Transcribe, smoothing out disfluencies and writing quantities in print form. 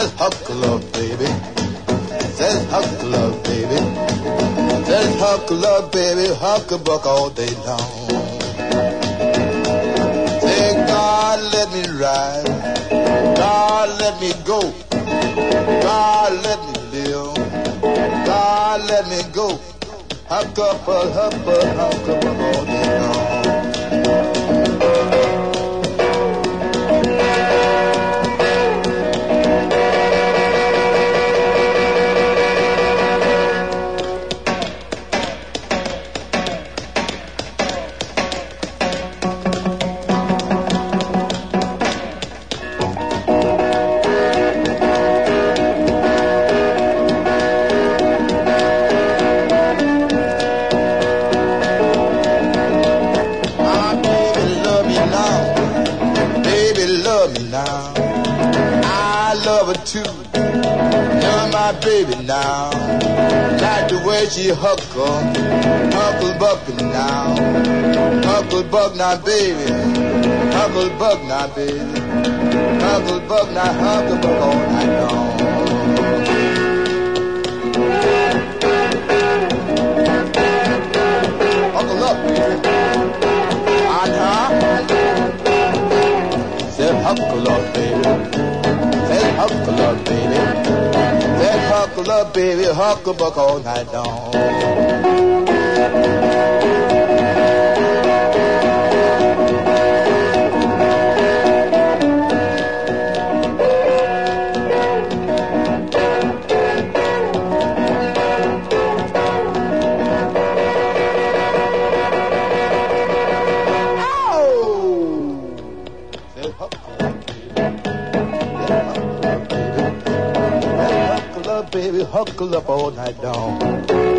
Says huckle up, baby. Says huckle up, baby. Says huckle up, baby. Hucklebuck all day long. Say, God, let me ride. God, let me go. God, let me live. God, let me go. Hucklebuck all day long. Baby now, like the way she hucklebuckin' now, hucklebuck now, baby, hucklebuck now, baby, hucklebuck now, hucklebuck all night long. Huckle up, baby, said huckle up, baby, said huckle up, baby. Huckle up, baby, hucklebuck all night long. Baby, huckle up all night long.